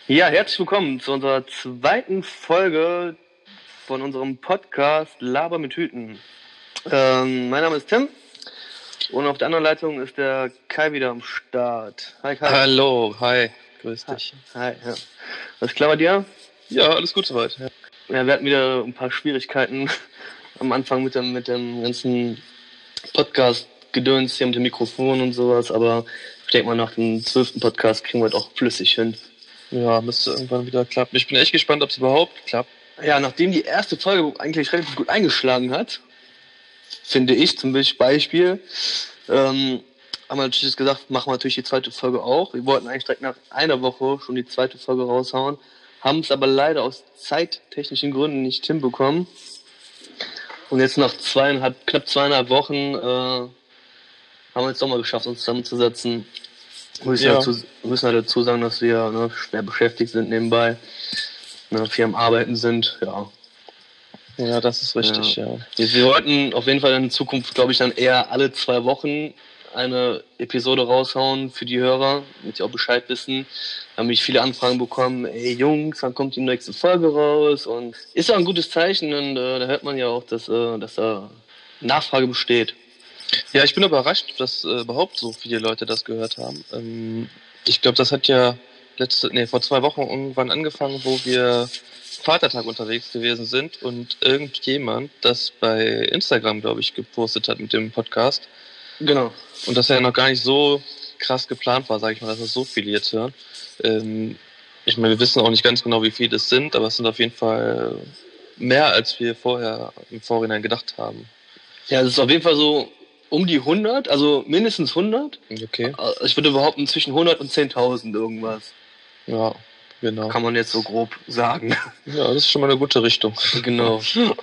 Ja, herzlich willkommen zu unserer zweiten Folge von unserem Podcast Laber mit Hüten. Mein Name ist Tim und auf der anderen Leitung ist der Kai wieder am Start. Hi Kai. Hallo, hi, grüß dich. Hi, ja. Alles klar bei dir? Ja, alles gut soweit. Ja. Ja, wir hatten wieder ein paar Schwierigkeiten am Anfang mit dem ganzen Podcast-Gedöns hier mit dem Mikrofon und sowas, aber ich denke mal, nach dem 12. Podcast kriegen wir es auch flüssig hin. Ja, müsste irgendwann wieder klappen. Ich bin echt gespannt, ob es überhaupt klappt. Ja, nachdem die erste Folge eigentlich relativ gut eingeschlagen hat, finde ich, zum Beispiel, haben wir natürlich gesagt, machen wir natürlich die zweite Folge auch. Wir wollten eigentlich direkt nach einer Woche schon die zweite Folge raushauen, haben es aber leider aus zeittechnischen Gründen nicht hinbekommen. Und jetzt nach knapp zweieinhalb Wochen haben wir es doch mal geschafft, uns zusammenzusetzen. Wir müssen halt dazu sagen, dass wir schwer beschäftigt sind nebenbei, viel am Arbeiten sind, ja. Ja, das ist richtig, ja. Wir wollten auf jeden Fall in Zukunft, glaube ich, dann eher alle 2 Wochen eine Episode raushauen für die Hörer, damit die auch Bescheid wissen. Da haben mich viele Anfragen bekommen, ey Jungs, wann kommt die nächste Folge raus? Und ist auch ein gutes Zeichen und da hört man ja auch, dass da Nachfrage besteht. Ja, ich bin überrascht, dass überhaupt so viele Leute das gehört haben. Ich glaube, das hat ja vor 2 Wochen irgendwann angefangen, wo wir Vatertag unterwegs gewesen sind und irgendjemand das bei Instagram, glaube ich, gepostet hat mit dem Podcast. Genau. Und das ja noch gar nicht so krass geplant war, sage ich mal, dass es so viele jetzt hören. Ich meine, wir wissen auch nicht ganz genau, wie viele es sind, aber es sind auf jeden Fall mehr, als wir vorher im Vorhinein gedacht haben. Ja, es ist auf jeden Fall so um die 100, also mindestens 100. Okay. Ich würde behaupten, zwischen 100 und 10.000 irgendwas. Ja, genau. Kann man jetzt so grob sagen. Ja, das ist schon mal eine gute Richtung. Genau.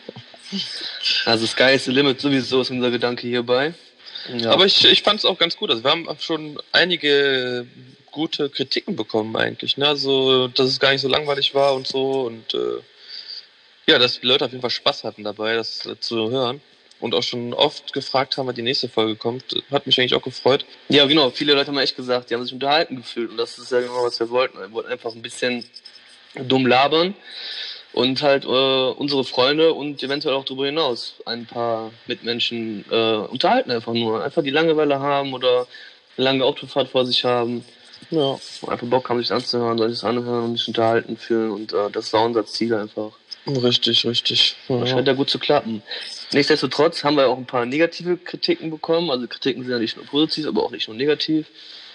Also Sky is the limit sowieso ist unser Gedanke hierbei. Ja. Aber ich fand es auch ganz gut. Also wir haben schon einige gute Kritiken bekommen eigentlich. Ne? Also, dass es gar nicht so langweilig war und so. Und dass die Leute auf jeden Fall Spaß hatten dabei, das zu hören. Und auch schon oft gefragt haben, wann die nächste Folge kommt. Hat mich eigentlich auch gefreut. Ja, genau. Viele Leute haben echt gesagt, die haben sich unterhalten gefühlt. Und das ist ja genau, was wir wollten. Wir wollten einfach ein bisschen dumm labern. Und halt unsere Freunde und eventuell auch darüber hinaus ein paar Mitmenschen unterhalten einfach nur. Einfach die Langeweile haben oder eine lange Autofahrt vor sich haben. Ja. Und einfach Bock haben, sich anzuhören, soll sich das anhören und sich unterhalten fühlen. Und das war unser Ziel einfach. Richtig. Ja. Das scheint ja gut zu klappen. Nichtsdestotrotz haben wir auch ein paar negative Kritiken bekommen. Also Kritiken sind ja nicht nur positiv, aber auch nicht nur negativ.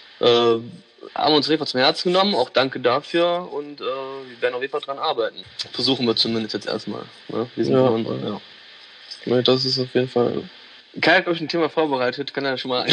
Haben uns auf jeden Fall zum Herzen genommen, auch danke dafür und wir werden auf jeden Fall dran arbeiten. Versuchen wir zumindest jetzt erstmal. Ne? Ja, das ist auf jeden Fall. Kai hat, glaube ich, ein Thema vorbereitet. Kann ja schon mal.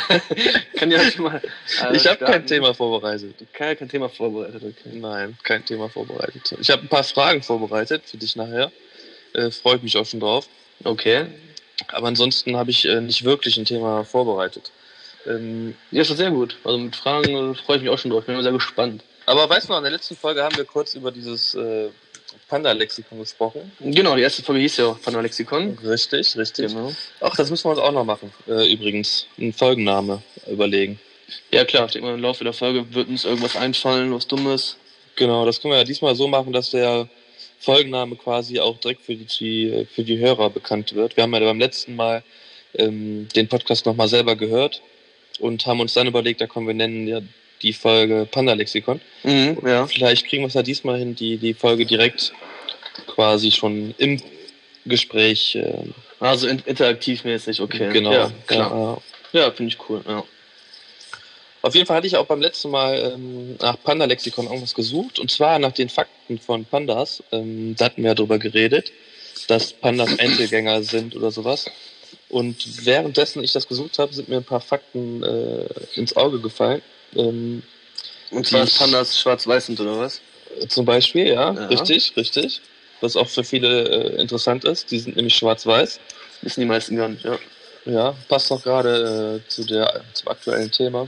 Ich habe kein Thema vorbereitet. Kai hat kein Thema vorbereitet, okay. Nein, kein Thema vorbereitet. Ich habe ein paar Fragen vorbereitet für dich nachher. Freue ich mich auch schon drauf. Okay. Aber ansonsten habe ich nicht wirklich ein Thema vorbereitet. Ja, ist doch sehr gut. Also mit Fragen freue ich mich auch schon drauf. Bin sehr gespannt. Aber weißt du noch, in der letzten Folge haben wir kurz über dieses Panda-Lexikon gesprochen. Genau, die erste Folge hieß ja auch Panda-Lexikon. Richtig. Genau. Ach, das müssen wir uns auch noch machen. Übrigens, einen Folgenname überlegen. Ja klar, ich denke mal, im Laufe der Folge wird uns irgendwas einfallen, was Dummes. Genau, das können wir ja diesmal so machen, dass der Folgenname quasi auch direkt für die Hörer bekannt wird. Wir haben ja beim letzten Mal den Podcast nochmal selber gehört und haben uns dann überlegt, wir nennen ja die Folge Panda-Lexikon. Ja. Vielleicht kriegen wir es ja diesmal hin, die Folge direkt quasi schon im Gespräch. Also interaktivmäßig, okay. Genau. Ja, klar. Ja, finde ich cool, ja. Auf jeden Fall hatte ich auch beim letzten Mal nach Panda-Lexikon irgendwas gesucht, und zwar nach den Fakten von Pandas. Da hatten wir ja drüber geredet, dass Pandas Einzelgänger sind oder sowas. Und währenddessen ich das gesucht habe, sind mir ein paar Fakten ins Auge gefallen. Und zwar, dass Pandas schwarz-weiß sind, oder was? Zum Beispiel, ja. Richtig. Was auch für viele interessant ist. Die sind nämlich schwarz-weiß. Wissen die meisten gar nicht, ja. Ja, passt noch gerade zum aktuellen Thema.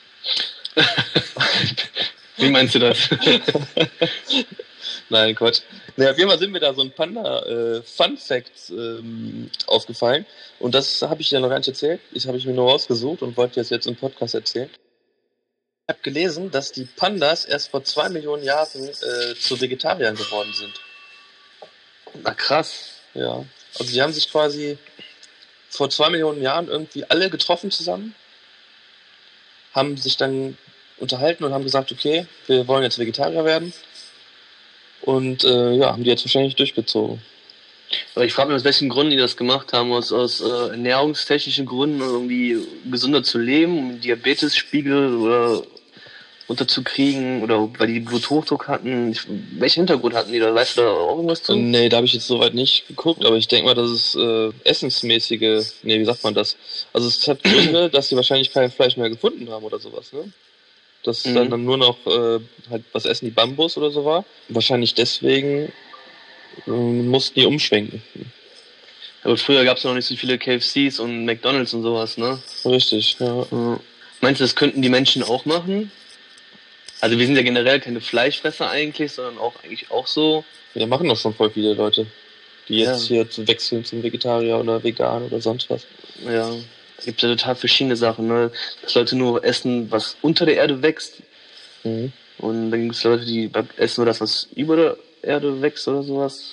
Wie meinst du das? Nein, Quatsch. Naja, auf jeden Fall sind mir da so ein Panda-Fun-Fact aufgefallen. Und das habe ich dir noch gar nicht erzählt. Das habe ich mir nur rausgesucht und wollte jetzt im Podcast erzählen. habe gelesen, dass die Pandas erst vor 2 Millionen Jahren zu Vegetariern geworden sind. Na krass. Ja. Also die haben sich quasi vor 2 Millionen Jahren irgendwie alle getroffen zusammen, haben sich dann unterhalten und haben gesagt, okay, wir wollen jetzt Vegetarier werden. Und haben die jetzt wahrscheinlich durchgezogen. Aber ich frage mich, aus welchen Gründen die das gemacht haben. Aus ernährungstechnischen Gründen, irgendwie gesünder zu leben, um Diabetesspiegel oder runterzukriegen oder weil die Bluthochdruck hatten. Welchen Hintergrund hatten die da? Weißt du da auch irgendwas zu? Nee, da habe ich jetzt soweit nicht geguckt, aber ich denke mal, dass es essensmäßige, wie sagt man das? Also es hat Gründe, dass sie wahrscheinlich kein Fleisch mehr gefunden haben oder sowas, ne? Dass dann nur noch halt was essen, die Bambus oder so war. Wahrscheinlich deswegen mussten die umschwenken. Aber früher gab es noch nicht so viele KFCs und McDonalds und sowas, ne? Richtig, ja. Meinst du, das könnten die Menschen auch machen? Also wir sind ja generell keine Fleischfresser eigentlich, sondern eigentlich auch so. Ja, machen doch schon voll viele Leute, die jetzt hier zu wechseln zum Vegetarier oder Vegan oder sonst was. Ja, es gibt ja total verschiedene Sachen, ne? Dass Leute nur essen, was unter der Erde wächst. Und dann gibt es Leute, die essen nur das, was über der Erde wächst oder sowas.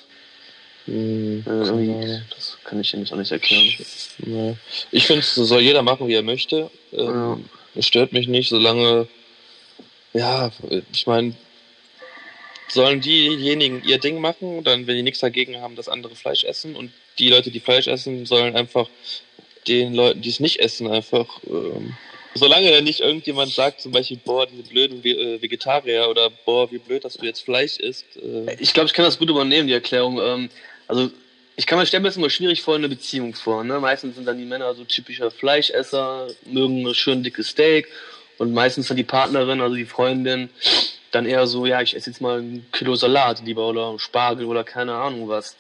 Das kann ich dir nicht auch nicht erklären. Nee. Ich finde, es soll jeder machen, wie er möchte. Es stört mich nicht, solange, ich meine, sollen diejenigen ihr Ding machen, dann, wenn die nichts dagegen haben, dass andere Fleisch essen, und die Leute, die Fleisch essen, sollen einfach den Leuten, die es nicht essen, einfach, solange da nicht irgendjemand sagt, zum Beispiel, boah, diese blöden Vegetarier, oder boah, wie blöd, dass du jetzt Fleisch isst. Ich glaube, ich kann das gut übernehmen, die Erklärung. Also ich kann mir stellen, das immer schwierig vor, eine Beziehung vor. Ne? Meistens sind dann die Männer so typischer Fleischesser, mögen ein schön dickes Steak, und meistens dann die Partnerin, also die Freundin, dann eher so, ja, ich esse jetzt mal ein Kilo Salat lieber oder Spargel oder keine Ahnung was.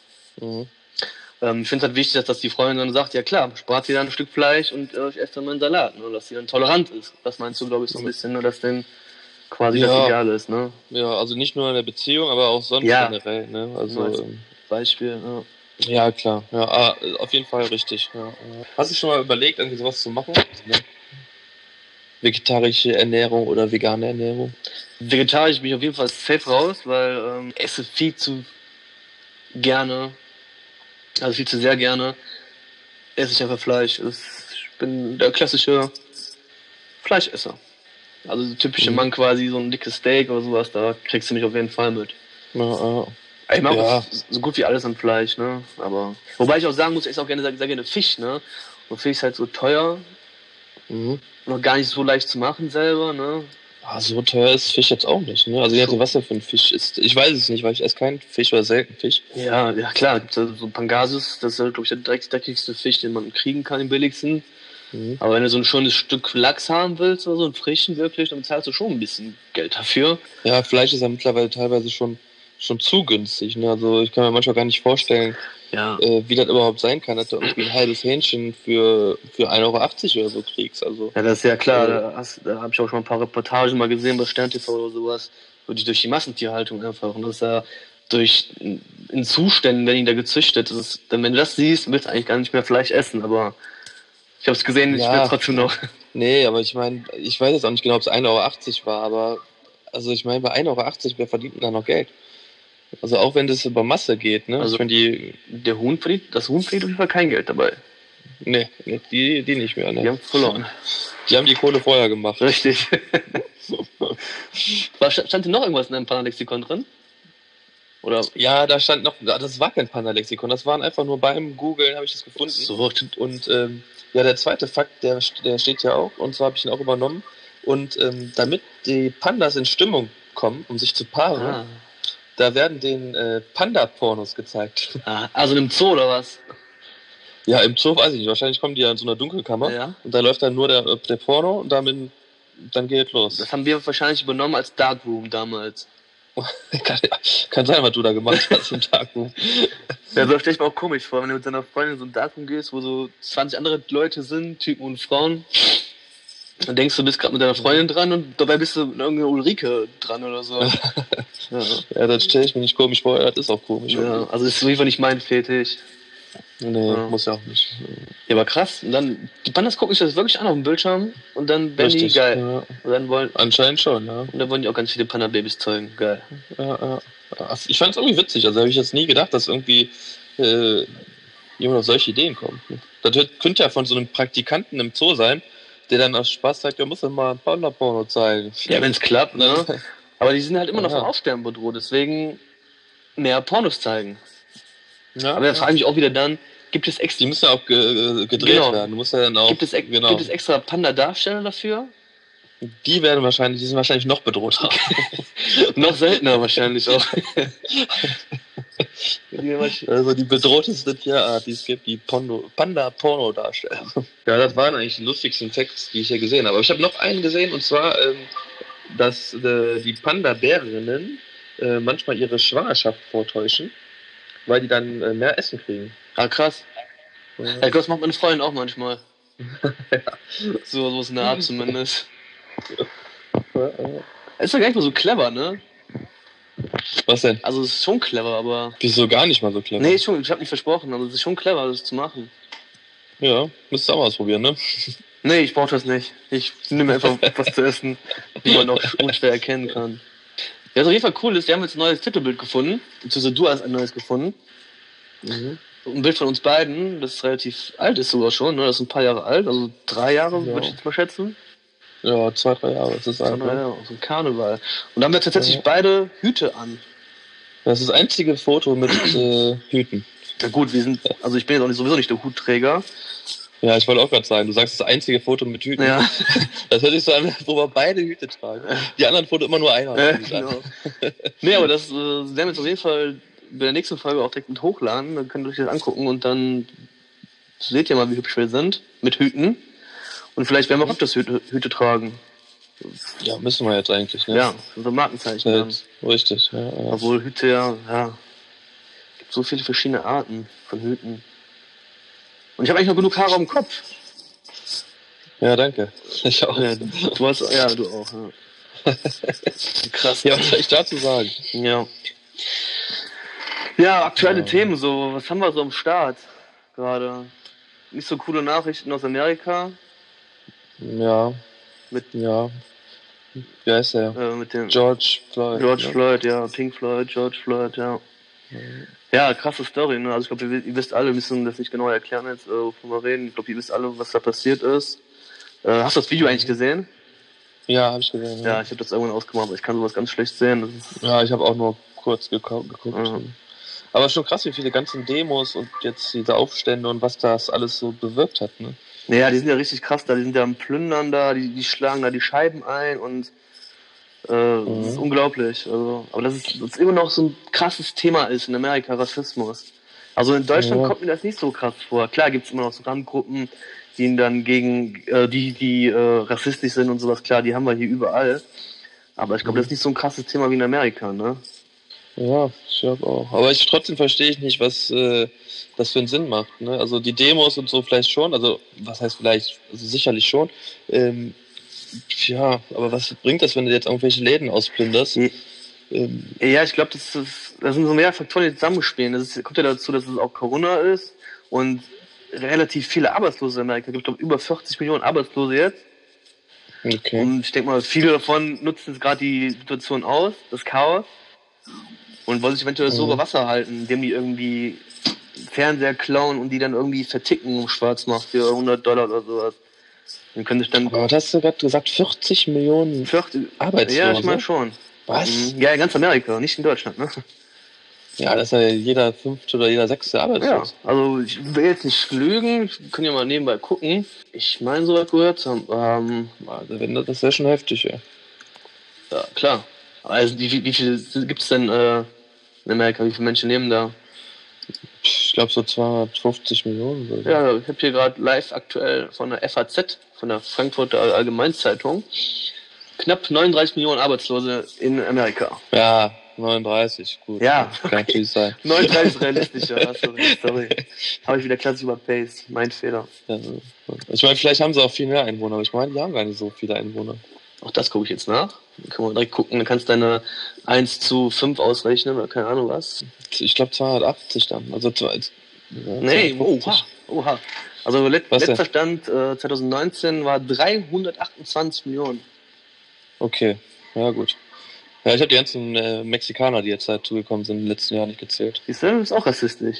Ich finde es halt wichtig, dass die Freundin dann sagt, ja klar, spart ihr dann ein Stück Fleisch und ich esse dann meinen Salat, ne? Dass sie dann tolerant ist. Das meinst du, glaube ich, so ein bisschen, ne? Dass denn quasi das Ideal ist, ne? Ja, also nicht nur in der Beziehung, aber auch sonst generell, ne? Also Beispiel, ja, klar. Ja, auf jeden Fall richtig. Ja. Hast du schon mal überlegt, irgendwie sowas zu machen? Ne? Vegetarische Ernährung oder vegane Ernährung? Vegetarisch bin ich auf jeden Fall safe raus, weil ich esse viel zu gerne, also viel zu sehr gerne, esse ich einfach Fleisch. Ich bin der klassische Fleischesser. Also der typische Mann quasi, so ein dickes Steak oder sowas, da kriegst du mich auf jeden Fall mit. Ich mag auch so gut wie alles an Fleisch, ne? Aber wobei ich auch sagen muss, ich esse auch sehr gerne Fisch, ne? Und Fisch ist halt so teuer. Noch gar nicht so leicht zu machen selber, ne? So teuer ist Fisch jetzt auch nicht, ne? Also je nachdem, was der für ein Fisch ist. Ich weiß es nicht, weil ich esse keinen Fisch oder selten Fisch. Ja, klar, gibt es so Pangasius, das ist halt, glaube ich, der dreckigste Fisch, den man kriegen kann, den billigsten. Aber wenn du so ein schönes Stück Lachs haben willst oder so, einen frischen wirklich, dann bezahlst du schon ein bisschen Geld dafür. Ja, Fleisch ist ja mittlerweile teilweise schon zu günstig, ne? Also ich kann mir manchmal gar nicht vorstellen, wie das überhaupt sein kann, dass du irgendwie ein halbes Hähnchen für 1,80 € oder so kriegst. Also, ja, das ist ja klar, da habe ich auch schon ein paar Reportagen mal gesehen bei Stern TV oder sowas, durch die Massentierhaltung einfach. Und das ist ja in Zuständen, wenn die da gezüchtet ist, dann wenn du das siehst, willst du eigentlich gar nicht mehr Fleisch essen, aber ich habe es gesehen, ich will trotzdem noch. Nee, aber ich meine, ich weiß jetzt auch nicht genau, ob es 1,80 € war, aber also ich meine, bei 1,80 € wer verdient denn da noch Geld? Also auch wenn das über Masse geht, ne? Also das Huhn verdient auf jeden Fall kein Geld dabei. Nee, die nicht mehr, ne? Die haben verloren. Die haben die Kohle vorher gemacht. Richtig. Stand hier noch irgendwas in deinem Panda-Lexikon drin? Oder? Ja, da stand noch, das war kein Panda-Lexikon, das waren einfach nur beim Googlen, habe ich das gefunden. So. Und der zweite Fakt, der steht ja auch, und zwar habe ich ihn auch übernommen. Und damit die Pandas in Stimmung kommen, um sich zu paaren, da werden den Panda-Pornos gezeigt. Also im Zoo oder was? Ja, im Zoo weiß ich nicht. Wahrscheinlich kommen die ja in so einer Dunkelkammer und da läuft dann nur der Porno und dann geht los. Das haben wir wahrscheinlich übernommen als Darkroom damals. Kann sein, was du da gemacht hast im Darkroom. Ja, so stelle ich mir auch komisch vor, wenn du mit deiner Freundin in so ein Darkroom gehst, wo so 20 andere Leute sind, Typen und Frauen. Dann denkst du bist gerade mit deiner Freundin dran und dabei bist du mit irgendeiner Ulrike dran oder so. Ja, das stelle ich mir nicht komisch vor, das ist auch komisch. Ja, also das ist auf jeden Fall nicht mein Fetisch. Nee, Ja. muss ja auch nicht. Ja, aber krass. Und dann, die Pandas gucken sich das wirklich an auf dem Bildschirm und dann werden die Richtig, geil. ja. Und Anscheinend schon, ja. dann wollen die auch ganz viele Panda-Babys zeugen. Geil. Ja. Ich fand es irgendwie witzig. Also habe ich jetzt nie gedacht, dass irgendwie jemand auf solche Ideen kommt. Das könnte ja von so einem Praktikanten im Zoo sein, der dann aus Spaß sagt, er muss dann mal ein Panda-Porno zeigen. Ja, wenn es klappt, ne? Aber die sind halt immer noch Ja. vom Aussterben bedroht, deswegen mehr Pornos zeigen. Ja, Aber dann frage ich mich auch wieder dann, gibt es die extra, müssen ja auch gedreht Genau. werden. Du musst ja dann auch, gibt es extra Panda-Darsteller dafür? die sind wahrscheinlich noch bedrohter. Noch seltener wahrscheinlich auch. Also die bedrohteste Tierart, die es gibt, die Panda-Porno-Darsteller. Ja, das waren eigentlich die lustigsten Facts, die ich hier gesehen habe. Aber ich habe noch einen gesehen, und zwar, dass die Panda-Bärinnen manchmal ihre Schwangerschaft vortäuschen, weil die dann mehr Essen kriegen. Ah, krass. Ja. Ja, das macht meine Freundin auch manchmal. So ist eine Art zumindest. Ist ja gar nicht mal so clever, ne? Was denn? Also es ist schon clever, aber... Wieso gar nicht mal so clever? Nee, ich habe nicht versprochen, aber es ist schon clever, das zu machen. Ja, müsst ihr auch mal ausprobieren, ne? Nee, ich brauche das nicht. Ich nehme einfach was zu essen, wie man auch unschwer erkennen kann. Ja, was auf jeden Fall cool ist, wir haben jetzt ein neues Titelbild gefunden, beziehungsweise du hast ein neues gefunden. Mhm. Ein Bild von uns beiden, das relativ alt ist sogar schon, ne? Das ist ein paar Jahre alt, also 3 Jahre, Ja. würde ich jetzt mal schätzen. Ja, 2-3 Jahre ist das alt, ne? Ja, so ein Karneval. Und da haben wir tatsächlich beide Hüte an. Das ist das einzige Foto mit Hüten. Ja gut, also ich bin jetzt auch sowieso nicht der Hutträger. Ja, ich wollte auch gerade sagen, du sagst das einzige Foto mit Hüten. Ja. Das hört sich so an, wo wir beide Hüte tragen. Die anderen Foto immer nur einer. Genau. Nee, aber das werden wir jetzt auf jeden Fall bei der nächsten Folge auch direkt mit hochladen. Dann könnt ihr euch das angucken und dann seht ihr mal, wie hübsch wir sind mit Hüten. Und vielleicht werden wir auch das Hüte tragen. Ja, müssen wir jetzt eigentlich, ne? Ja, unser Markenzeichen. Ja, Dann. richtig, ja. Obwohl Hüte ja, gibt so viele verschiedene Arten von Hüten. Und ich habe eigentlich noch genug Haare am Kopf. Ja, danke. Ich auch. Ja, du auch. Ja. Krass. Ja, was soll ich dazu sagen? Ja. Ja, aktuelle Ja. Themen so. Was haben wir so am Start gerade? Nicht so coole Nachrichten aus Amerika. Ja. Ja. Wie heißt der? Mit dem George Floyd. George ne? Floyd, ja. Pink Floyd, George Floyd, ja. Ja, krasse Story, ne? Also ich glaube, ihr wisst alle, wir müssen das nicht genau erklären jetzt, wovon wir reden. Ich glaube, ihr wisst alle, was da passiert ist. Hast du das Video eigentlich gesehen? Ja, habe ich gesehen. Ja, ich habe das irgendwann ausgemacht, aber ich kann sowas ganz schlecht sehen. Das ist, Ja, ich habe auch nur kurz geguckt. Mhm. Aber schon krass, wie viele ganzen Demos und jetzt diese Aufstände und was das alles so bewirkt hat, ne? ja, die sind ja richtig krass da, die sind ja am Plündern da, die schlagen da die Scheiben ein und das ist unglaublich. Also, aber dass es immer noch so ein krasses Thema ist in Amerika, Rassismus. Also in Deutschland Ja. kommt mir das nicht so krass vor. Klar gibt es immer noch so Randgruppen, die ihn dann gegen die rassistisch sind und sowas, klar, die haben wir hier überall. Aber ich glaube, das ist nicht so ein krasses Thema wie in Amerika, ne? Ja, ich glaube auch. Aber trotzdem verstehe ich nicht, was das für einen Sinn macht. Ne? Also die Demos und so vielleicht schon, also was heißt vielleicht, also sicherlich schon. Ja, aber was bringt das, wenn du jetzt irgendwelche Läden ausplünderst? Ja, ich glaube, das sind so mehr Faktoren, die zusammenspielen. Kommt ja dazu, dass es auch Corona ist und relativ viele Arbeitslose in Amerika. Es gibt, glaube über 40 Millionen Arbeitslose jetzt. Okay. Und ich denke mal, viele davon nutzen gerade die Situation aus, das Chaos, und wollen sich eventuell so über Wasser halten, indem die irgendwie Fernseher klauen und die dann irgendwie verticken im Schwarzmarkt für $100 oder sowas. Dann können sich dann... Aber was hast du gerade gesagt? 40 Millionen 40, Arbeitslose? ja, ich meine schon. Was? Ja, in ganz Amerika, nicht in Deutschland, ne? Ja, das ist ja jeder 5. oder jeder 6. Ja, arbeitslos. also ich will jetzt nicht lügen, ich kann ja mal nebenbei gucken. Ich meine, so weit gehört zu haben. Also, das wäre schon heftig, ja. Ja, klar. Also wie viele gibt es denn in Amerika? Wie viele Menschen leben da? Ich glaube so 250 Millionen oder so. Ja, ich habe hier gerade live aktuell von der FAZ, von der Frankfurter Allgemeinzeitung, knapp 39 Millionen Arbeitslose in Amerika. Ja, 39, gut. Ja, Kann natürlich sein. 39 ist realistischer, hast du recht, sorry. Habe ich wieder klassisch überpaced, mein Fehler. Ja, ich meine, vielleicht haben sie auch viel mehr Einwohner, aber ich meine, die haben gar nicht so viele Einwohner. Auch das gucke ich jetzt nach. Dann können wir direkt gucken, dann kannst du deine 1:5 ausrechnen oder keine Ahnung was. Ich glaube 280 dann. Also Ja, Nee, 250. oha. Also Was denn? letzter Stand 2019 war 328 Millionen. Okay, ja gut. Ja, ich habe die ganzen Mexikaner, die jetzt dazugekommen sind, in den letzten Jahren nicht gezählt. Siehst du, das ist auch rassistisch.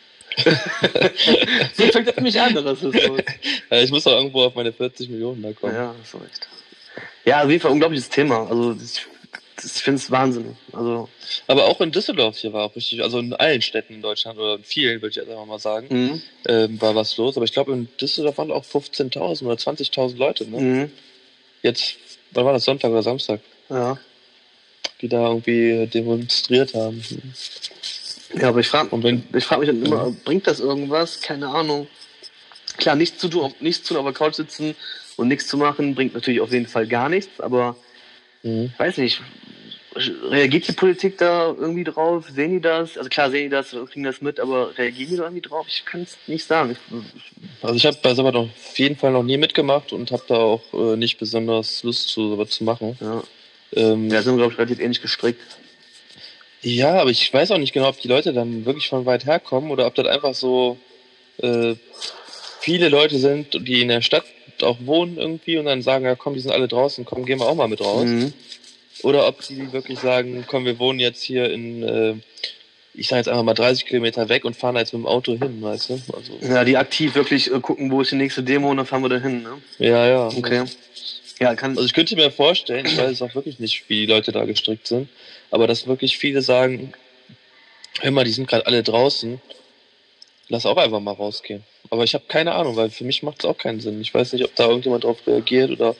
So fängt das nämlich an, der Rassismus. Ja, ich muss doch irgendwo auf meine 40 Millionen da kommen. Ja, hast du recht. Ja, auf jeden Fall ein unglaubliches Thema. Also ich finde es Wahnsinn. Also, Aber auch in Düsseldorf hier war auch richtig, also in allen Städten in Deutschland oder in vielen, würde ich jetzt einfach mal sagen, war was los. Aber ich glaube, in Düsseldorf waren auch 15.000 oder 20.000 Leute. Ne? Jetzt, wann war das, Sonntag oder Samstag? Ja. Die da irgendwie demonstriert haben. Ja, aber ich frage mich dann immer, bringt das irgendwas? Keine Ahnung. Klar, nichts zu tun, auf der Couch sitzen und nichts zu machen, bringt natürlich auf jeden Fall gar nichts, aber ich weiß nicht, reagiert die Politik da irgendwie drauf? Sehen die das? Also klar sehen die das, kriegen das mit, aber reagieren die da irgendwie drauf? Ich kann es nicht sagen. Also ich habe bei sowas auf jeden Fall noch nie mitgemacht und habe da auch nicht besonders Lust zu sowas zu machen. Ja, sind wir, glaube ich, relativ ähnlich gestrickt. Ja, aber ich weiß auch nicht genau, ob die Leute dann wirklich von weit herkommen oder ob das einfach so viele Leute sind, die in der Stadt auch wohnen irgendwie und dann sagen, ja komm, die sind alle draußen, komm, gehen wir auch mal mit raus. Oder ob die wirklich sagen, komm, wir wohnen jetzt hier in, ich sage jetzt einfach mal 30 Kilometer weg und fahren jetzt mit dem Auto hin, weißt du? Also, ja, die aktiv wirklich gucken, wo ist die nächste Demo und dann fahren wir da hin, ne? Ja. Okay. Ja, also ich könnte mir vorstellen, ich weiß auch wirklich nicht, wie die Leute da gestrickt sind, aber dass wirklich viele sagen, hör mal, die sind gerade alle draußen, lass auch einfach mal rausgehen. Aber ich habe keine Ahnung, weil für mich macht es auch keinen Sinn. Ich weiß nicht, ob da irgendjemand drauf reagiert oder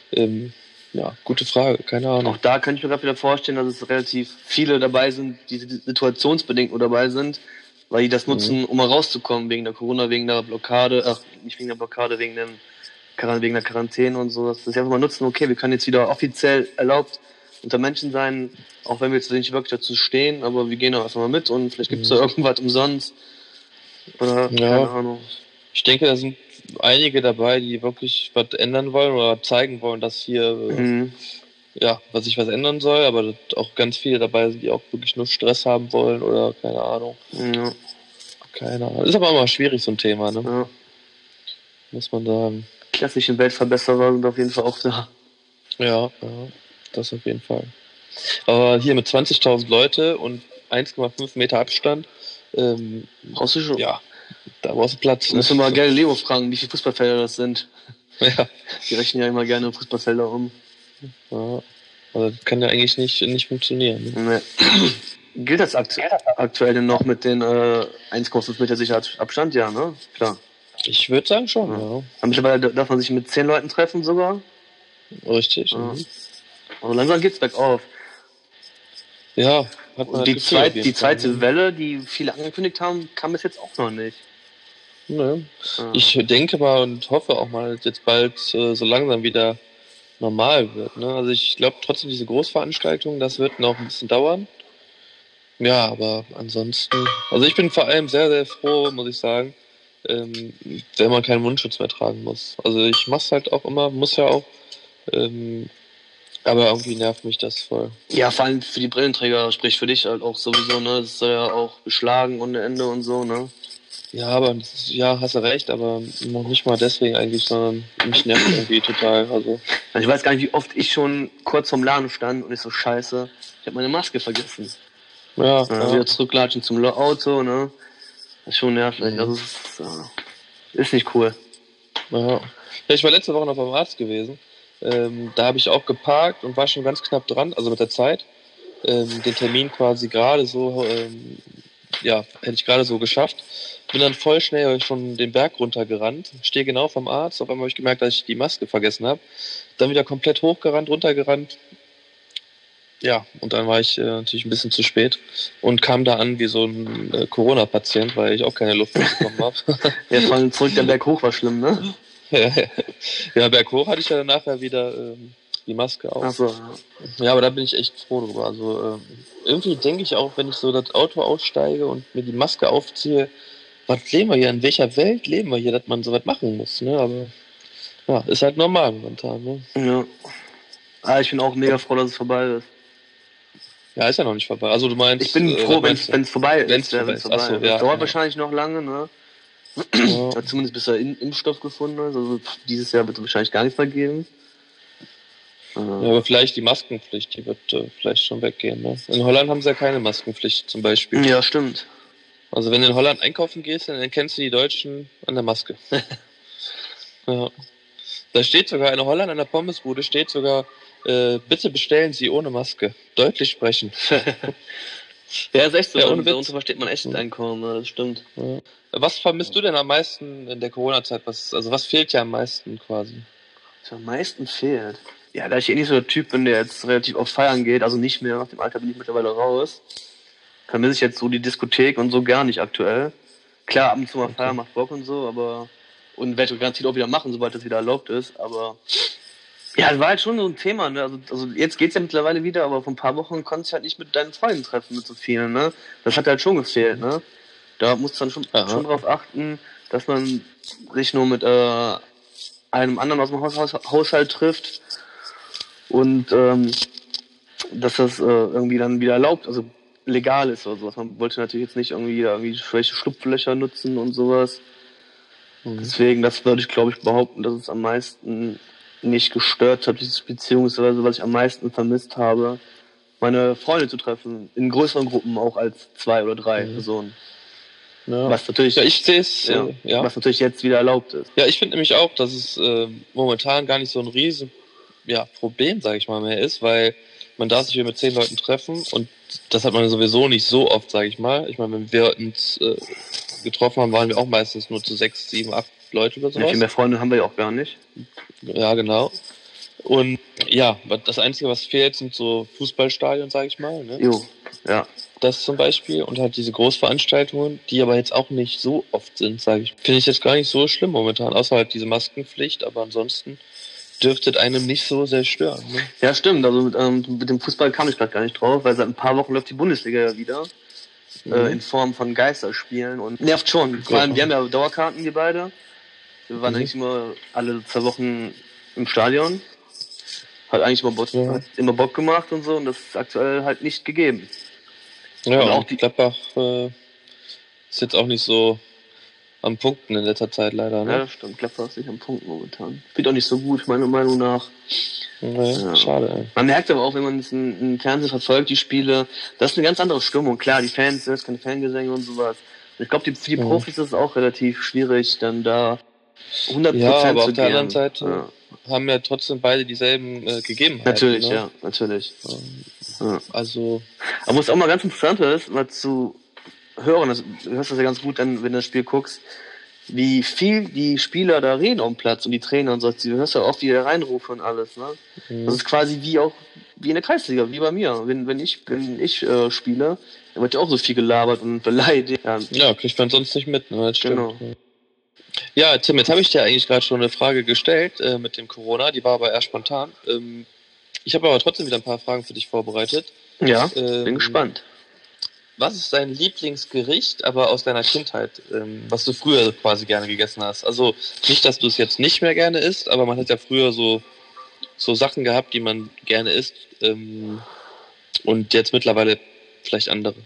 ja, gute Frage, keine Ahnung. Auch da kann ich mir gerade wieder vorstellen, dass es relativ viele dabei sind, die situationsbedingt nur dabei sind, weil die das nutzen, um mal rauszukommen, wegen der Corona, wegen der Blockade, nicht wegen der Blockade, wegen der Quarantäne und so, dass sie einfach mal nutzen, okay, wir können jetzt wieder offiziell erlaubt unter Menschen sein, auch wenn wir jetzt nicht wirklich dazu stehen, aber wir gehen da einfach mal mit und vielleicht gibt es da irgendwas umsonst oder keine Ahnung. Ich denke, da sind einige dabei, die wirklich was ändern wollen oder zeigen wollen, dass hier was sich was ändern soll, aber auch ganz viele dabei sind, die auch wirklich nur Stress haben wollen oder keine Ahnung. Ja. Keine Ahnung. Ist aber immer schwierig, so ein Thema, ne? Ja. Muss man sagen. Klassische Weltverbesserer sind auf jeden Fall auch da. Ja, das auf jeden Fall. Aber hier mit 20.000 Leute und 1,5 Meter Abstand, brauchst du schon. Ja, da brauchst du Platz. Du musst du mal Galileo fragen, wie viele Fußballfelder das sind. Ja. Die rechnen ja immer gerne Fußballfelder um. Ja, aber das kann ja eigentlich nicht funktionieren. Ne? Nee. Gilt das aktuell denn noch mit den 1,5 Meter Sicherheitsabstand? Ja, ne? Klar. Ich würde sagen schon, ja. Aber mittlerweile darf man sich mit 10 Leuten treffen sogar. Richtig. Ja. Also langsam geht's bergauf. Ja, hat man die zweite Welle, die viele angekündigt haben, kam bis jetzt auch noch nicht. Ne. Ja. Ich denke mal und hoffe auch mal, dass jetzt bald so langsam wieder normal wird. Ne? Also ich glaube trotzdem, diese Großveranstaltungen, das wird noch ein bisschen dauern. Ja, aber ansonsten, also ich bin vor allem sehr, sehr froh, muss ich sagen, wenn man keinen Mundschutz mehr tragen muss. Also ich mach's halt auch immer, muss ja auch, aber irgendwie nervt mich das voll. Ja, vor allem für die Brillenträger, sprich für dich halt auch sowieso, ne? Das soll ja auch beschlagen ohne Ende und so, ne? Ja, aber ja, hast du recht, aber noch nicht mal deswegen eigentlich, sondern mich nervt irgendwie total. Also ich weiß gar nicht, wie oft ich schon kurz vorm Laden stand und ich so, scheiße, ich habe meine Maske vergessen. Ja. Wieder zurücklatschen zum Auto, ne? Das ist schon nervig. Also es ist nicht cool. Ja. Ich war letzte Woche noch beim Arzt gewesen. Da habe ich auch geparkt und war schon ganz knapp dran, also mit der Zeit. Den Termin quasi gerade so, hätte ich gerade so geschafft. Bin dann voll schnell schon den Berg runtergerannt, stehe genau vom Arzt. Auf einmal habe ich gemerkt, dass ich die Maske vergessen habe. Dann wieder komplett hochgerannt, runtergerannt. Ja, und dann war ich natürlich ein bisschen zu spät und kam da an wie so ein Corona-Patient, weil ich auch keine Luft mehr bekommen habe. Ja, vor allem zurück, der Berg hoch war schlimm, ne? Ja, Berg hoch hatte ich ja nachher wieder die Maske auf. Ach so, ja, aber da bin ich echt froh drüber. Also irgendwie denke ich auch, wenn ich so das Auto aussteige und mir die Maske aufziehe, was leben wir hier, in welcher Welt leben wir hier, dass man sowas machen muss, ne? Aber ja, ist halt normal momentan, ne? Ja. Ich bin auch mega froh, dass es vorbei ist. Ja, ist ja noch nicht vorbei. Also du meinst... Ich bin froh, wenn es vorbei ist. Wenn's vorbei ist. Achso, Das dauert wahrscheinlich noch lange, ne? Ja. Zumindest bis er Impfstoff gefunden ist. Also dieses Jahr wird es wahrscheinlich gar nichts mehr geben. Ja, aber vielleicht die Maskenpflicht, die wird vielleicht schon weggehen. Ne? In Holland haben sie ja keine Maskenpflicht zum Beispiel. Ja, stimmt. Also wenn du in Holland einkaufen gehst, dann erkennst du die Deutschen an der Maske. Ja. Da steht sogar in Holland an der Pommesbude steht sogar, bitte bestellen Sie ohne Maske. Deutlich sprechen. Ja, ist echt so. Ja, ohne Darunter Witz. versteht man echt Einkommen, ne? Das stimmt. Ja. Was vermisst du denn am meisten in der Corona-Zeit? Was fehlt dir am meisten quasi? Was am meisten fehlt. Ja, da ich nicht so der Typ bin, der jetzt relativ oft feiern geht, also nicht mehr, nach dem Alter bin ich mittlerweile raus, vermisse ich jetzt so die Diskothek und so gar nicht aktuell. Klar, ab und zu mal feiern macht Bock und so, aber und werde ich garantiert auch wieder machen, sobald das wieder erlaubt ist, aber ja, es war halt schon so ein Thema, ne? Also jetzt geht's ja mittlerweile wieder, aber vor ein paar Wochen konntest du halt nicht mit deinen Freunden treffen, mit so vielen, ne? Das hat halt schon gefehlt, ne? Da musst du dann schon drauf achten, dass man sich nur mit einem anderen aus dem Haushalt trifft und dass das irgendwie dann wieder erlaubt, also legal ist oder sowas. Man wollte natürlich jetzt nicht irgendwie schwäche Schlupflöcher nutzen und sowas. Deswegen, das würde ich glaube ich behaupten, dass es am meisten nicht gestört hat, beziehungsweise was ich am meisten vermisst habe, meine Freunde zu treffen, in größeren Gruppen auch als 2 oder 3 Personen. Ja. Was natürlich, ich sehe es, was natürlich jetzt wieder erlaubt ist. Ja, ich finde nämlich auch, dass es momentan gar nicht so ein riesen Problem, sage ich mal, mehr ist, weil man darf sich hier mit 10 Leuten treffen und das hat man sowieso nicht so oft, sage ich mal. Ich meine, wenn wir uns getroffen haben, waren wir auch meistens nur zu 6, 7, 8 Leute oder sowas. Ja, viel mehr Freunde haben wir ja auch gar nicht. Ja, genau. Und ja, das Einzige, was fehlt, sind so Fußballstadien, sage ich mal. Ne? Jo, ja. Das zum Beispiel und halt diese Großveranstaltungen, die aber jetzt auch nicht so oft sind, sage ich. Finde ich jetzt gar nicht so schlimm momentan, außer halt diese Maskenpflicht, aber ansonsten dürfte einem nicht so sehr stören. Ne? Ja, stimmt. Also mit dem Fußball kam ich gerade gar nicht drauf, weil seit ein paar Wochen läuft die Bundesliga ja wieder. In Form von Geisterspielen und nervt schon. Vor allem, wir haben ja Dauerkarten, die beide. Wir waren eigentlich immer alle 2 Wochen im Stadion. Hat eigentlich immer Bock gemacht und so und das ist aktuell halt nicht gegeben. Ja, und auch die Gladbach ist jetzt auch nicht so am Punkten in letzter Zeit leider. Ne? Ja, das stimmt. Gladbach ist nicht am Punkten momentan. Spielt auch nicht so gut, meiner Meinung nach. Ja. Schade, ey. Man merkt aber auch, wenn man es im Fernsehen verfolgt, die Spiele, das ist eine ganz andere Stimmung. Klar, die Fans, es keine Fangesänge und sowas. Ich glaube, für die Profis ist es auch relativ schwierig, dann da 100% ja, aber zu auf der anderen Seite haben ja trotzdem beide dieselben Gegebenheiten. Natürlich, ne? ja, natürlich. Also. Aber was auch mal ganz interessant ist, mal zu hören, du hörst das ja ganz gut, dann, wenn du das Spiel guckst, wie viel die Spieler da reden am Platz und die Trainer und so. Du hörst ja oft, wie der reinrufe und alles, ne? Das ist quasi wie in der Kreisliga, wie bei mir. Wenn ich spiele, dann wird ja auch so viel gelabert und beleidigt. Ja, kriegt man sonst nicht mit, ne? Das Genau. Stimmt. Ja, Tim, jetzt habe ich dir eigentlich gerade schon eine Frage gestellt mit dem Corona, die war aber eher spontan. Ich habe aber trotzdem wieder ein paar Fragen für dich vorbereitet. Ja, bin gespannt. Was ist dein Lieblingsgericht, aber aus deiner Kindheit, was du früher quasi gerne gegessen hast? Also nicht, dass du es jetzt nicht mehr gerne isst, aber man hat ja früher so Sachen gehabt, die man gerne isst und jetzt mittlerweile vielleicht andere.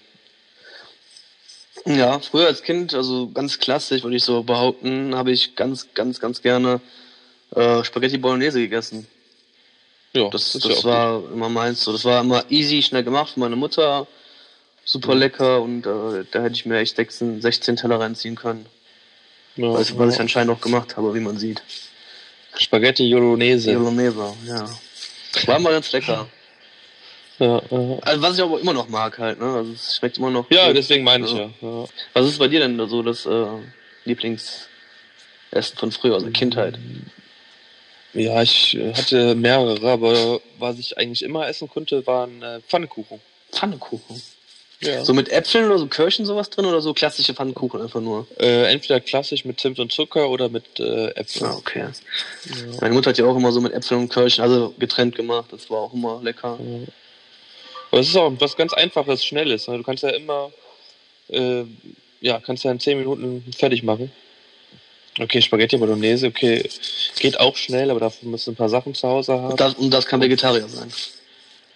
Ja, früher als Kind, also ganz klassisch, würde ich so behaupten, habe ich ganz, ganz, ganz gerne Spaghetti Bolognese gegessen. Ja, das war gut. Immer meins so. Das war immer easy, schnell gemacht von meiner Mutter. Super lecker und da hätte ich mir echt 16 Teller reinziehen können. Ja, was ich anscheinend auch gemacht habe, wie man sieht. Spaghetti Bolognese. Ja. War mal ganz lecker. Ja. Also was ich aber immer noch mag halt, ne? Also es schmeckt immer noch. Ja, gut. Deswegen meine ich ja. Was ist bei dir denn so das Lieblingsessen von früher, also Kindheit? Ja, ich hatte mehrere, aber was ich eigentlich immer essen konnte, waren Pfannkuchen. Pfannkuchen? Ja. So mit Äpfeln oder so Kirschen sowas drin oder so klassische Pfannkuchen einfach nur? Entweder klassisch mit Zimt und Zucker oder mit Äpfeln. Ah, okay. Ja. Meine Mutter hat ja auch immer so mit Äpfeln und Kirschen, also getrennt gemacht, das war auch immer lecker. Ja. Aber es ist auch was ganz Einfaches, Schnelles. Ne? Du kannst ja immer, kannst ja in 10 Minuten fertig machen. Okay, Spaghetti Bolognese, okay, geht auch schnell, aber dafür müssen ein paar Sachen zu Hause haben. Und das kann Vegetarier sein.